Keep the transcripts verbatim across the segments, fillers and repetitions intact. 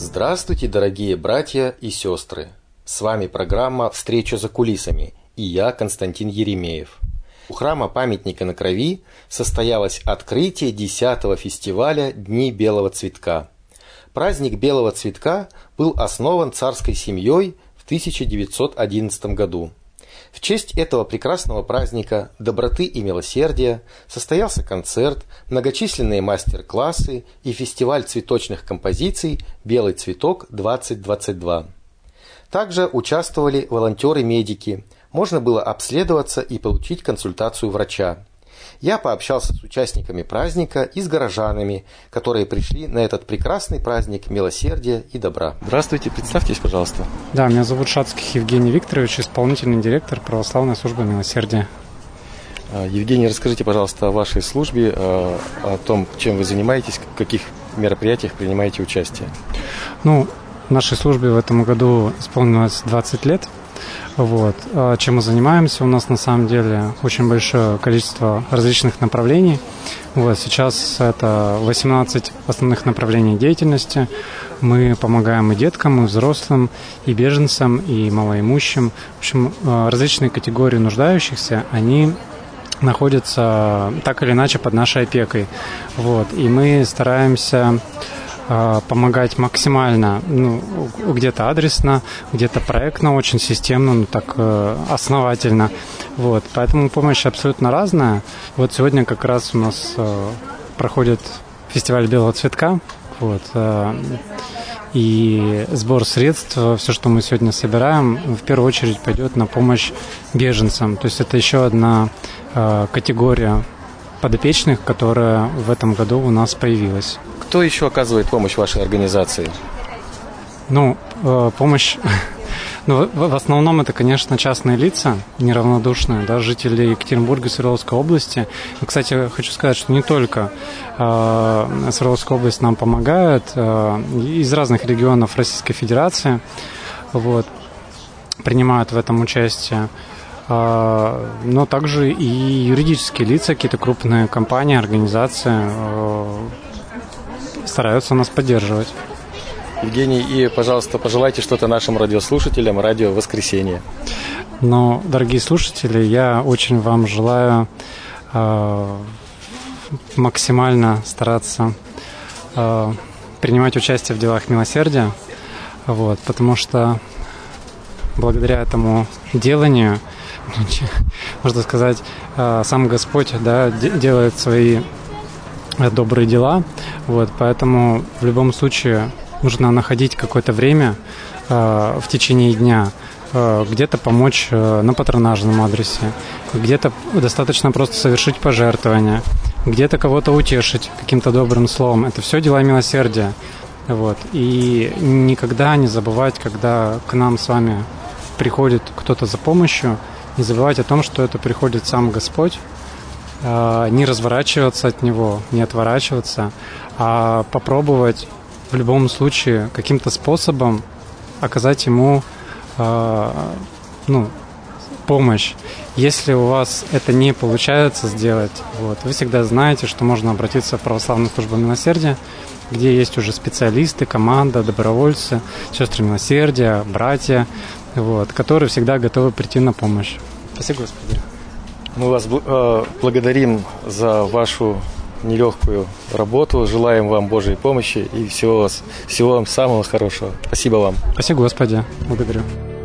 Здравствуйте, дорогие братья и сестры! С вами программа «Встреча за кулисами» и я, Константин Еремеев. У храма Памятника на Крови состоялось открытие десятого фестиваля «Дни белого цветка». Праздник белого цветка был основан царской семьей в тысяча девятьсот одиннадцатом году. В честь этого прекрасного праздника доброты и милосердия состоялся концерт, многочисленные мастер-классы и фестиваль цветочных композиций «Белый цветок-двадцать двадцать два». Также участвовали волонтеры-медики, можно было обследоваться и получить консультацию врача. Я пообщался с участниками праздника и с горожанами, которые пришли на этот прекрасный праздник милосердия и добра. Здравствуйте, представьтесь, пожалуйста. Да, меня зовут Шацких Евгений Викторович, исполнительный директор Православной службы милосердия. Евгений, расскажите, пожалуйста, о вашей службе, о том, чем вы занимаетесь, в каких мероприятиях принимаете участие. Ну, нашей службе в этом году исполнилось двадцать лет. Вот. Чем мы занимаемся? У нас на самом деле очень большое количество различных направлений. Вот. Сейчас это восемнадцать основных направлений деятельности. Мы помогаем и деткам, и взрослым, и беженцам, и малоимущим. В общем, различные категории нуждающихся, они находятся так или иначе под нашей опекой. Вот. И мы стараемся помогать максимально, ну, где-то адресно, где-то проектно, очень системно, ну, так основательно. Вот. Поэтому помощь абсолютно разная. Вот сегодня как раз у нас э, проходит фестиваль белого цветка. Вот, э, и сбор средств, все, что мы сегодня собираем, в первую очередь пойдет на помощь беженцам. То есть это еще одна э, категория подопечных, которая в этом году у нас появилась. Кто еще оказывает помощь вашей организации? Ну, э, помощь... Ну, в, в основном это, конечно, частные лица, неравнодушные, да, жители Екатеринбурга и Свердловской области. И, кстати, хочу сказать, что не только э, Свердловская область нам помогает, э, из разных регионов Российской Федерации вот, принимают в этом участие. Но также и юридические лица, какие-то крупные компании, организации стараются нас поддерживать. Евгений, и, пожалуйста, пожелайте что-то нашим радиослушателям, радио «Воскресенье». Ну, дорогие слушатели, я очень вам желаю э, максимально стараться э, принимать участие в делах милосердия, вот, потому что благодаря этому деланию, можно сказать, сам Господь, да, делает свои добрые дела. Вот, поэтому в любом случае нужно находить какое-то время э, в течение дня, э, где-то помочь э, на патронажном адресе, где-то достаточно просто совершить пожертвование, где-то кого-то утешить каким-то добрым словом. Это все дела милосердия. Вот. И никогда не забывать, когда к нам с вами приходит кто-то за помощью, не забывать о том, что это приходит сам Господь, не разворачиваться от Него, не отворачиваться, а попробовать в любом случае каким-то способом оказать Ему ну, помощь. Если у вас это не получается сделать, вот, вы всегда знаете, что можно обратиться в Православную службу милосердия, где есть уже специалисты, команда, добровольцы, сестры милосердия, братья, вот, которые всегда готовы прийти на помощь. Спасибо, Господи. Мы вас э, благодарим за вашу нелегкую работу, желаем вам Божьей помощи и всего, вас, всего вам самого хорошего. Спасибо вам. Спасибо, Господи. Благодарю.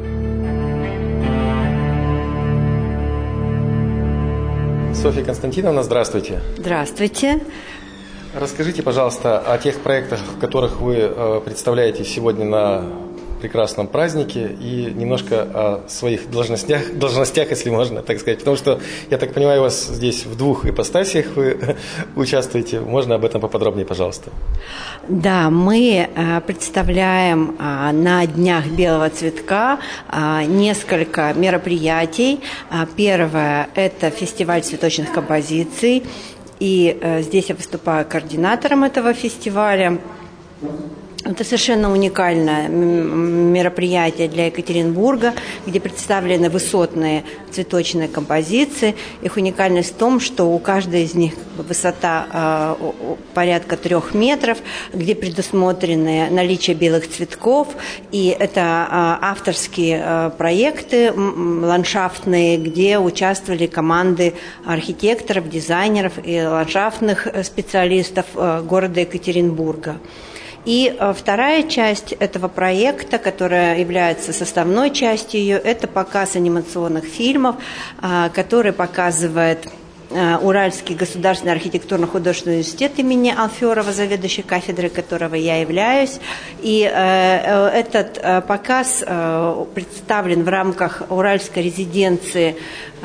Софья Константиновна, здравствуйте. Здравствуйте. Расскажите, пожалуйста, о тех проектах, в которых вы э, представляете сегодня на прекрасном празднике, и немножко о своих должностях, должностях, если можно так сказать, потому что, я так понимаю, у вас здесь в двух ипостасях вы участвуете. Можно об этом поподробнее, пожалуйста? Да, мы представляем на Днях белого цветка несколько мероприятий. Первое – это фестиваль цветочных композиций, и здесь я выступаю координатором этого фестиваля. Это совершенно уникальное мероприятие для Екатеринбурга, где представлены высотные цветочные композиции. Их уникальность в том, что у каждой из них высота э, порядка трех метров, где предусмотрены наличие белых цветков. И это э, авторские э, проекты ландшафтные, где участвовали команды архитекторов, дизайнеров и ландшафтных специалистов э, города Екатеринбурга. И вторая часть этого проекта, которая является составной частью ее, это показ анимационных фильмов, который показывает Уральский государственный архитектурно-художественный университет имени Алферова, заведующей кафедрой которого я являюсь. И этот показ представлен в рамках Уральской резиденции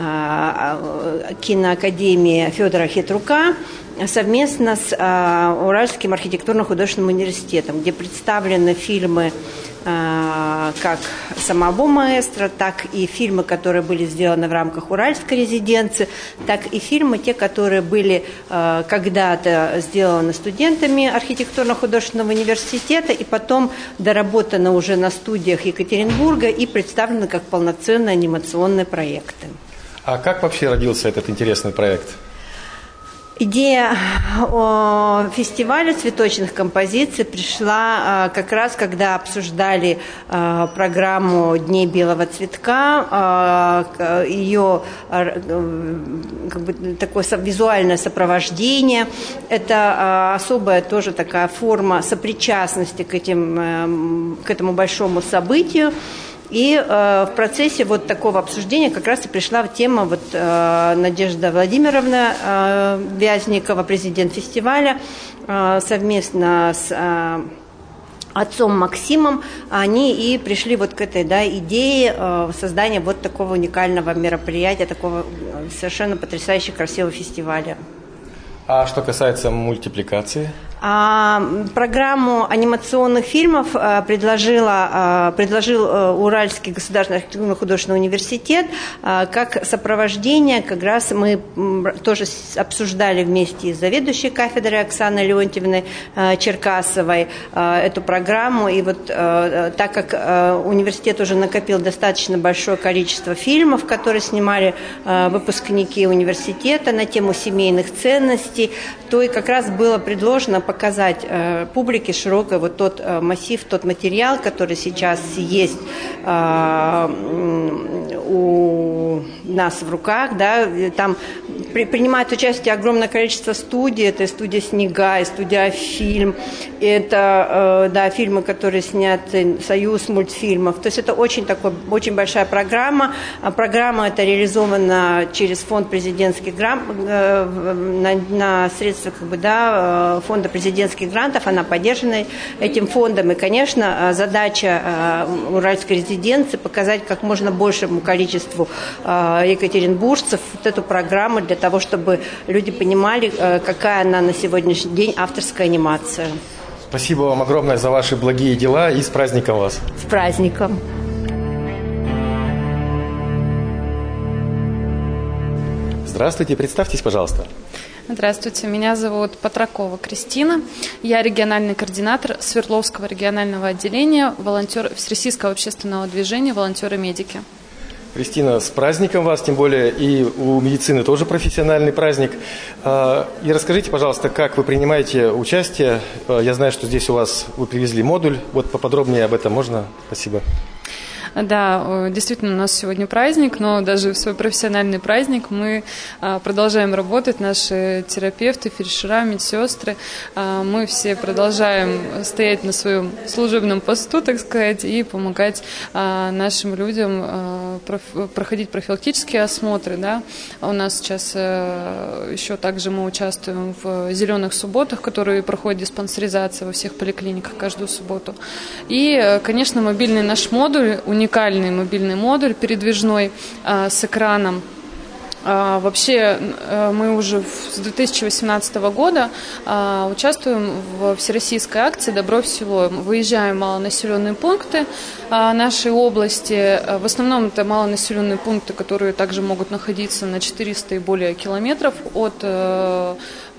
киноакадемии Федора Хитрука совместно с Уральским архитектурно-художественным университетом, где представлены фильмы как самого маэстро, так и фильмы, которые были сделаны в рамках Уральской резиденции, так и фильмы, те, которые были когда-то сделаны студентами архитектурно-художественного университета и потом доработаны уже на студиях Екатеринбурга и представлены как полноценные анимационные проекты. А как вообще родился этот интересный проект? Идея фестиваля цветочных композиций пришла как раз, когда обсуждали программу Дней белого цветка, ее как бы такое визуальное сопровождение. Это особая тоже такая форма сопричастности к, этим, к этому большому событию. И э, в процессе вот такого обсуждения как раз и пришла тема вот, э, Надежда Владимировна э, Вязникова, президент фестиваля, э, совместно с э, отцом Максимом, они и пришли вот к этой да, идее э, создания вот такого уникального мероприятия, такого совершенно потрясающе красивого фестиваля. А что касается мультипликации? А, программу анимационных фильмов а, предложила, а, предложил а, Уральский государственный архитектурно-художественный университет а, как сопровождение. Как раз мы м, тоже обсуждали вместе с заведующей кафедрой Оксаной Леонтьевной а, Черкасовой а, эту программу. И вот а, так как а, университет уже накопил достаточно большое количество фильмов, которые снимали а, выпускники университета на тему семейных ценностей, то и как раз было предложено показать э, публике широкой вот тот э, массив, тот материал, который сейчас есть э, у нас в руках, да, там при, принимает участие огромное количество студий, это и студия «Снега», и студия «Афильм», это э, да, фильмы, которые сняты «Союз мультфильмов», то есть это очень, такой, очень большая программа, программа эта реализована через фонд президентских грантов, э, на, на средства как бы, да, фонда президентских грантов, она поддержана этим фондом. И, конечно, задача Уральской резиденции показать как можно большему количеству екатеринбуржцев вот эту программу для того, чтобы люди понимали, какая она на сегодняшний день авторская анимация. Спасибо вам огромное за ваши благие дела и с праздником вас. С праздником. Здравствуйте, представьтесь, пожалуйста. Здравствуйте, меня зовут Патракова Кристина. Я региональный координатор Свердловского регионального отделения волонтер Всероссийского общественного движения «Волонтеры-медики». Кристина, с праздником вас, тем более и у медицины тоже профессиональный праздник. И расскажите, пожалуйста, как вы принимаете участие? Я знаю, что здесь у вас вы привезли модуль. Вот поподробнее об этом можно? Спасибо. Да, действительно, у нас сегодня праздник, но даже в свой профессиональный праздник мы продолжаем работать, наши терапевты, фельдшера, медсестры, мы все продолжаем стоять на своем служебном посту, так сказать, и помогать нашим людям проходить профилактические осмотры. Да. У нас сейчас еще также мы участвуем в «Зеленых субботах», которые проходят диспансеризация во всех поликлиниках каждую субботу. И, конечно, мобильный наш модуль, уникальный мобильный модуль передвижной а, с экраном, А, вообще мы уже с две тысячи восемнадцатого года а, участвуем в всероссийской акции «Добро в село». Выезжаем в малонаселенные пункты а, нашей области. В основном это малонаселенные пункты, которые также могут находиться на четыреста и более километров от, а,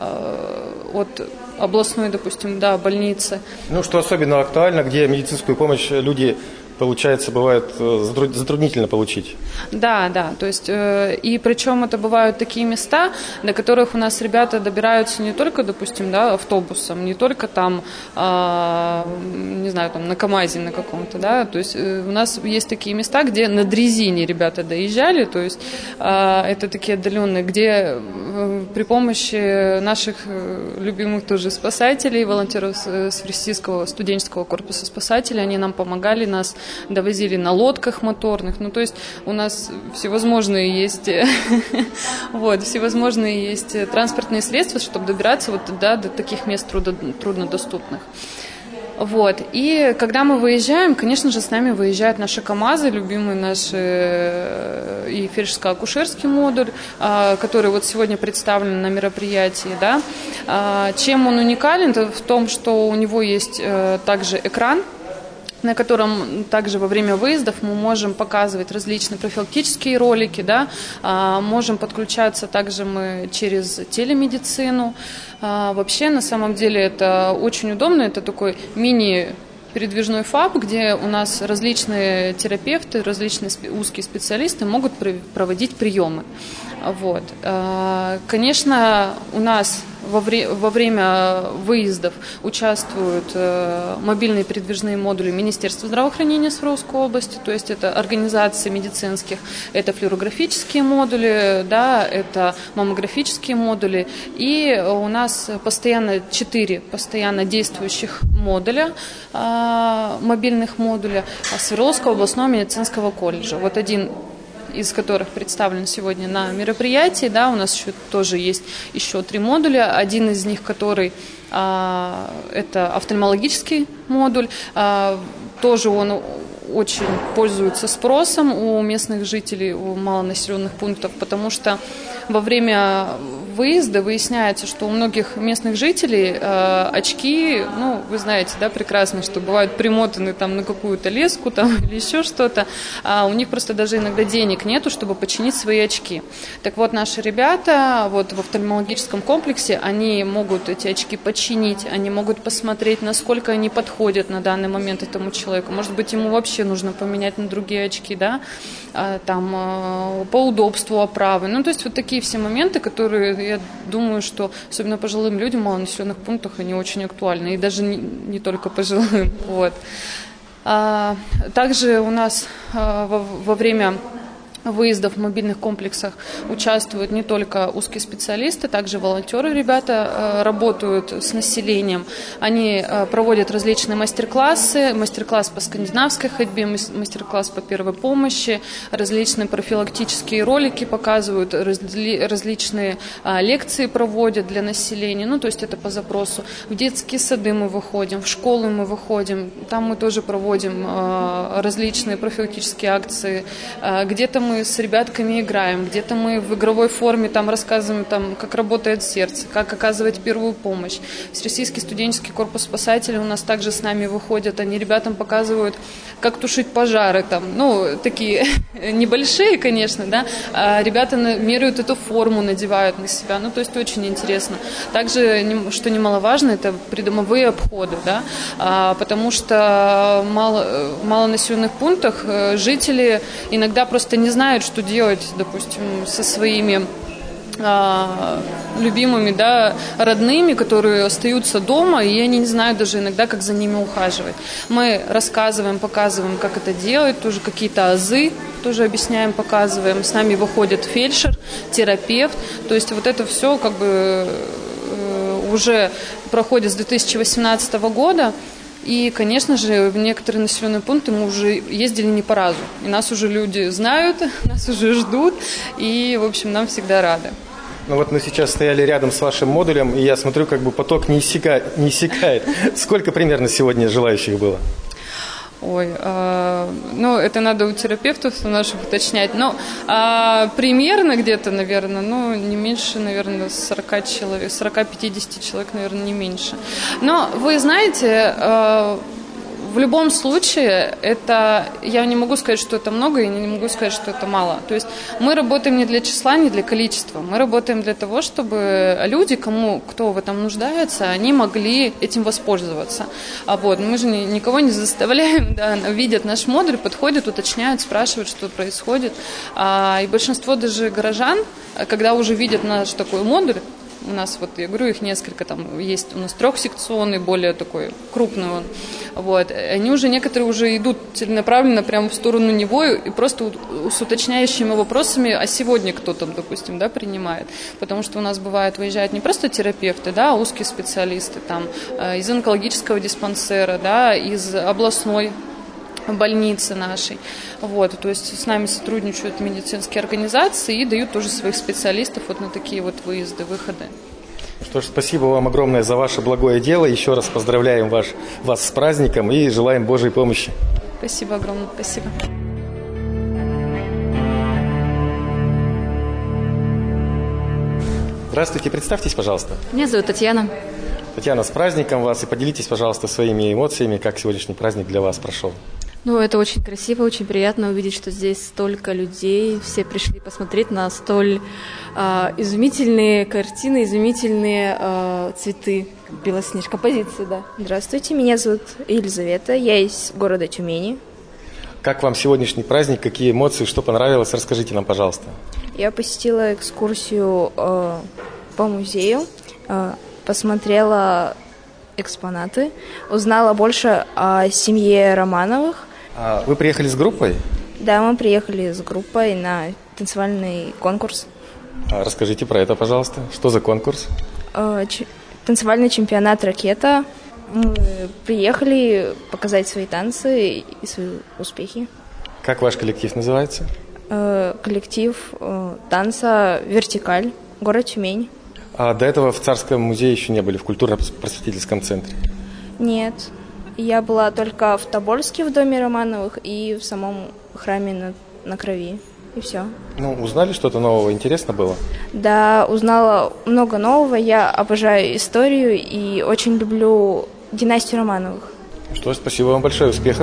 от областной, допустим, да, больницы. Ну, что особенно актуально, где медицинскую помощь люди, получается, бывает затруднительно получить. Да, да, то есть, э, и причем это бывают такие места, до которых у нас ребята добираются не только, допустим, да, автобусом, не только там, э, не знаю, там на КамАЗе на каком-то, да, то есть э, у нас есть такие места, где на дрезине ребята доезжали, то есть э, это такие отдаленные, где э, при помощи наших э, любимых тоже спасателей, волонтеров с Российского студенческого корпуса спасателей, они нам помогали, нас довозили на лодках моторных, ну то есть у нас всевозможные есть, вот, всевозможные есть транспортные средства, чтобы добираться вот, да, до таких мест трудно, труднодоступных. Вот. И когда мы выезжаем, конечно же, с нами выезжают наши КамАЗы, любимые наши и фельдшерско-акушерский модуль, который вот сегодня представлен на мероприятии. Да. Чем он уникален? Это в том, что у него есть также экран, на котором также во время выездов мы можем показывать различные профилактические ролики, да, можем подключаться также мы через телемедицину. Вообще, на самом деле, это очень удобно, это такой мини- передвижной ФАП, где у нас различные терапевты, различные узкие специалисты могут проводить приемы. Вот. Конечно, у нас во, вре- во время выездов участвуют мобильные передвижные модули Министерства здравоохранения Свердловской области, то есть это организации медицинских, это флюорографические модули, да, это маммографические модули, и у нас постоянно четыре постоянно действующих модуля, мобильных модуля Свердловского областного медицинского колледжа. Вот один из которых представлен сегодня на мероприятии, да, у нас еще тоже есть еще три модуля. Один из них, который а, это офтальмологический модуль, а, тоже он очень пользуется спросом у местных жителей, у малонаселенных пунктов, потому что во время выезда выясняется, что у многих местных жителей э, очки, ну, вы знаете, да, прекрасно, что бывают примотаны там на какую-то леску там, или еще что-то, а у них просто даже иногда денег нету, чтобы починить свои очки. Так вот, наши ребята вот в офтальмологическом комплексе, они могут эти очки починить, они могут посмотреть, насколько они подходят на данный момент этому человеку. Может быть, ему вообще нужно поменять на другие очки, да, а, там, а, по удобству оправы. Ну, то есть вот такие все моменты, которые, я думаю, что особенно пожилым людям в малонаселенных пунктах они очень актуальны, и даже не, не только пожилым. Вот. А, также у нас а, во, во время выездов в мобильных комплексах участвуют не только узкие специалисты, также волонтеры, ребята работают с населением. Они проводят различные мастер-классы, мастер-класс по скандинавской ходьбе, мастер-класс по первой помощи, различные профилактические ролики показывают, разли, различные лекции проводят для населения. Ну, то есть это по запросу. В детские сады мы выходим, в школы мы выходим, там мы тоже проводим различные профилактические акции. Где-то мы мы с ребятками играем, где-то мы в игровой форме там рассказываем, там, как работает сердце, как оказывать первую помощь. Всероссийский студенческий корпус спасателей у нас также с нами выходят, они ребятам показывают, как тушить пожары, там, ну, такие небольшие, конечно, да, а ребята меряют эту форму, надевают на себя, ну, то есть очень интересно. Также, что немаловажно, это придомовые обходы, да, а, потому что в мало, малонаселенных пунктах жители иногда просто не знают, знают, что делать, допустим, со своими а, любимыми, да, родными, которые остаются дома, и они не знают даже иногда, как за ними ухаживать. Мы рассказываем, показываем, как это делать, тоже какие-то азы тоже объясняем, показываем. С нами выходит фельдшер, терапевт, то есть вот это все как бы уже проходит с две тысячи восемнадцатого года. И, конечно же, в некоторые населенные пункты мы уже ездили не по разу. И нас уже люди знают, нас уже ждут, и, в общем, нам всегда рады. Ну вот мы сейчас стояли рядом с вашим модулем, и я смотрю, как бы поток не иссякает. Не иссякает. Сколько примерно сегодня желающих было? Ой, э, ну, это надо у терапевтов у наших уточнять. Но э, примерно где-то, наверное, ну, не меньше, наверное, сорок человек, сорок-пятьдесят человек, наверное, не меньше. Но вы знаете, э, в любом случае, это, я не могу сказать, что это много, и не могу сказать, что это мало. То есть мы работаем не для числа, не для количества. Мы работаем для того, чтобы люди, кому, кто в этом нуждается, они могли этим воспользоваться. А вот, мы же никого не заставляем, да, видят наш модуль, подходят, уточняют, спрашивают, что происходит. А, и большинство даже горожан, когда уже видят наш такой модуль, у нас, вот я говорю, их несколько, там есть у нас трехсекционный, более такой крупный он. Вот. Они уже, некоторые уже идут целенаправленно прямо в сторону него и просто с уточняющими вопросами, а сегодня кто там, допустим, да, принимает. Потому что у нас бывает, выезжают не просто терапевты, да, а узкие специалисты там, из онкологического диспансера, да, из областной больницы нашей. Вот, то есть с нами сотрудничают медицинские организации и дают тоже своих специалистов вот на такие вот выезды, выходы. Что ж, спасибо вам огромное за ваше благое дело. Еще раз поздравляем ваш, вас с праздником и желаем Божьей помощи. Спасибо огромное, спасибо. Здравствуйте, представьтесь, пожалуйста. Меня зовут Татьяна. Татьяна, с праздником вас и поделитесь, пожалуйста, своими эмоциями, как сегодняшний праздник для вас прошел. Ну, это очень красиво, очень приятно увидеть, что здесь столько людей, все пришли посмотреть на столь э, изумительные картины, изумительные э, цветы, белоснежка, композиции, да. Здравствуйте, меня зовут Елизавета, я из города Тюмени. Как вам сегодняшний праздник, какие эмоции, что понравилось, расскажите нам, пожалуйста. Я посетила экскурсию э, по музею, э, посмотрела экспонаты, узнала больше о семье Романовых. А вы приехали с группой? Да, мы приехали с группой на танцевальный конкурс. А расскажите про это, пожалуйста. Что за конкурс? Э, ч- танцевальный чемпионат «Ракета». Мы приехали показать свои танцы и свои успехи. Как ваш коллектив называется? Э, коллектив э, танца «Вертикаль», город Тюмень. А до этого в Царском музее еще не были, в культурно-просветительском центре? Нет. Я была только в Тобольске в доме Романовых и в самом храме на, на Крови. И все. Ну, узнали что-то нового? Интересно было? Да, узнала много нового. Я обожаю историю и очень люблю династию Романовых. Что ж, спасибо вам большое. Успехов.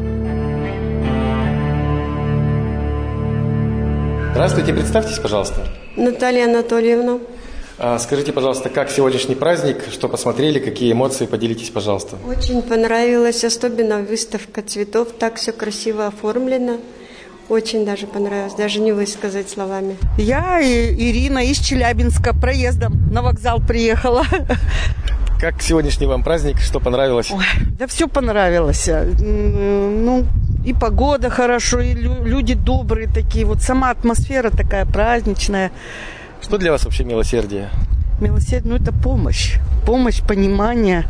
Здравствуйте, представьтесь, пожалуйста. Наталья Анатольевна. А скажите, пожалуйста, как сегодняшний праздник, что посмотрели, какие эмоции, поделитесь, пожалуйста. Очень понравилось, особенно выставка цветов, так все красиво оформлено. Очень даже понравилось, даже не высказать словами. Я, Ирина, из Челябинска, проездом на вокзал приехала. Как сегодняшний вам праздник, что понравилось? Ой, да все понравилось. Ну, и погода хорошо, и люди добрые такие, вот сама атмосфера такая праздничная. Что для вас вообще милосердие? Милосердие, ну это помощь. Помощь, понимание,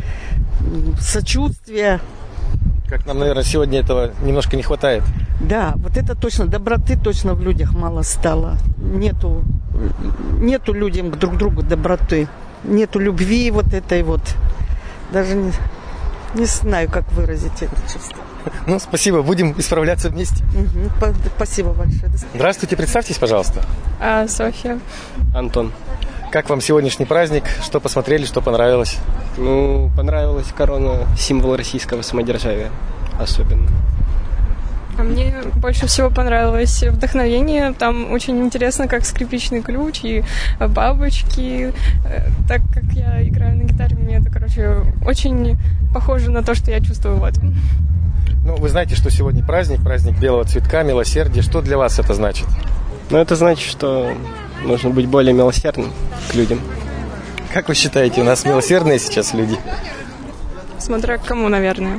сочувствие. Как нам, наверное, сегодня этого немножко не хватает. Да, вот это точно, доброты точно в людях мало стало. Нету, нету людям друг другу доброты. Нету любви вот этой вот. Даже не, не знаю, как выразить это чувство. Ну, спасибо, будем исправляться вместе. Угу, спасибо большое. Здравствуйте, представьтесь, пожалуйста. А, Софья. Антон. Как вам сегодняшний праздник? Что посмотрели, что понравилось? Ну, понравилась корона, символ российского самодержавия особенно. А мне больше всего понравилось вдохновение. Там очень интересно, как скрипичный ключ и бабочки. Так как я играю на гитаре, мне это, короче, очень похоже на то, что я чувствую в этом. Ну, вы знаете, что сегодня праздник, праздник белого цветка, милосердия. Что для вас это значит? Ну, это значит, что нужно быть более милосердным к людям. Как вы считаете, у нас милосердные сейчас люди? Смотря к кому, наверное.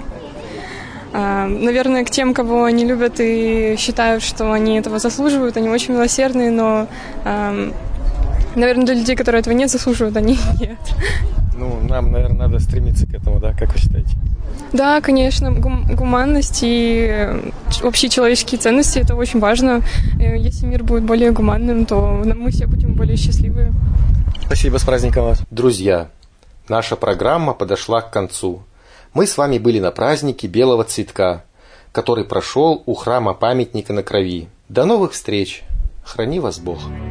А, наверное, к тем, кого они любят и считают, что они этого заслуживают, они очень милосердные, но, а, наверное, для людей, которые этого не заслуживают, они нет. Ну, нам, наверное, надо стремиться к этому, да? Как вы считаете? Да, конечно, гум- гуманность и общие человеческие ценности – это очень важно. Если мир будет более гуманным, то мы все будем более счастливы. Спасибо, с праздником вас. Друзья, наша программа подошла к концу. Мы с вами были на празднике Белого цветка, который прошел у храма памятника на Крови. До новых встреч! Храни вас Бог!